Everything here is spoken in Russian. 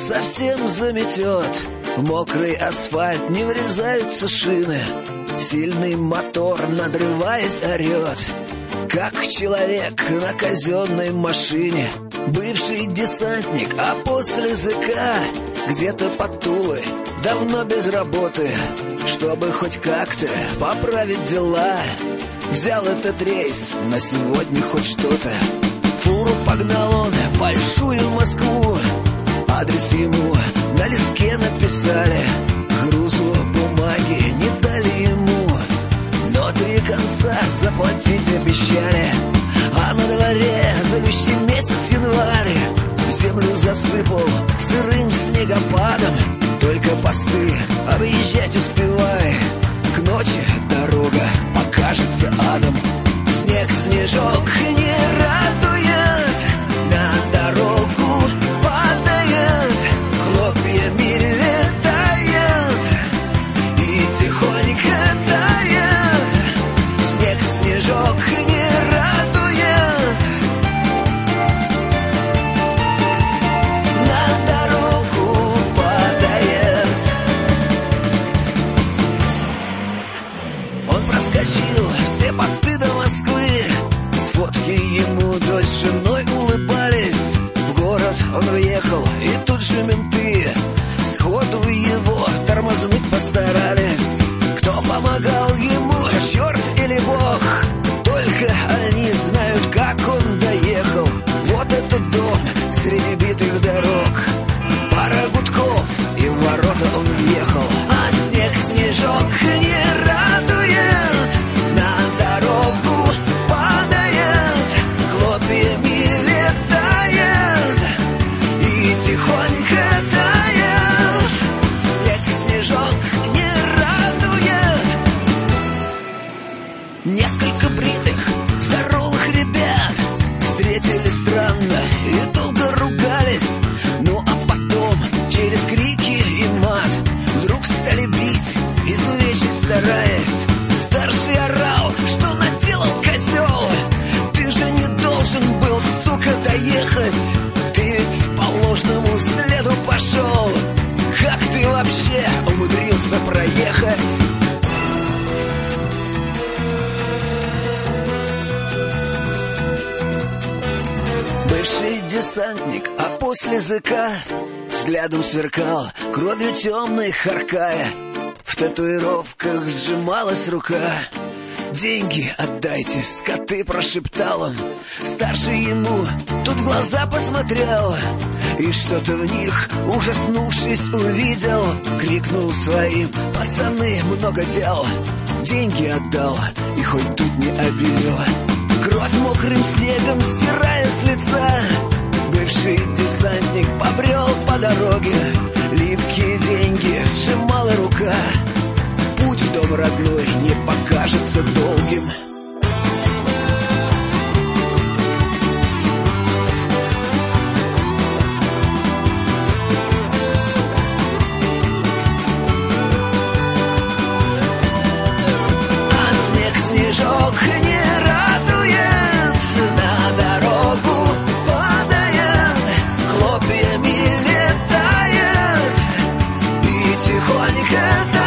совсем заметет. В мокрый асфальт не врезаются шины. Сильный мотор, надрываясь, орет, как человек на казенной машине. Бывший десантник, а после ЗК где-то под Тулой, давно без работы. Чтобы хоть как-то поправить дела, взял этот рейс, на сегодня хоть что-то. Фуру погнал он большую Москву. Адрес ему на листке написали. Грузу бумаги не дали ему, но 3 конца заплатить обещали. А на дворе зовущий месяц январь. Землю засыпал сырым снегопадом. Только посты объезжать успевай. К ночи дорога покажется адом. Снег, снежок не радует, на дорогу падает, хлопьями летает и тихонько тает. Снег, снежок не радует, на дорогу падает. Он проскочил все посты до Москвы. Сфотки ему дочь с женой улыбались. В город он въехал, и тут же менты сходу его тормознуть постарались. Кто помогал ему, черт или бог, только они знают, как он доехал. Вот этот дом среди битых дорог. Пара гудков, и в ворота он въехал. А снег, снежок не радует, на дорогу падает, хлопьями летает и тихонько тает. Снег, снежок не радует. Несколько бритых, здоровых ребят встретились странно и долго ругались. Ну а потом через крики и мат вдруг стали бить, изувечить стараясь. Старший орал, что наделал козел. Ты же не должен был, сука, доехать. Ты ведь по ложному следу пошел. Как ты вообще умудрился проехать? Бывший десантник, а после ЗК взглядом сверкал, кровью темной харкая. В татуировках сжималась рука. «Деньги отдайте, скоты!» — прошептал он. Старший ему тут в глаза посмотрел и что-то в них, ужаснувшись, увидел. Крикнул своим: «Пацаны, много дел!» Деньги отдал и хоть тут не обидел. Кровь мокрым снегом стирая с лица, бывший десантник побрел по дороге. Липкие деньги сжимала рука. Путь в дом родной не покажется долгим. А снег, снежок не радует, на дорогу падает, хлопьями летает и тихонько тает.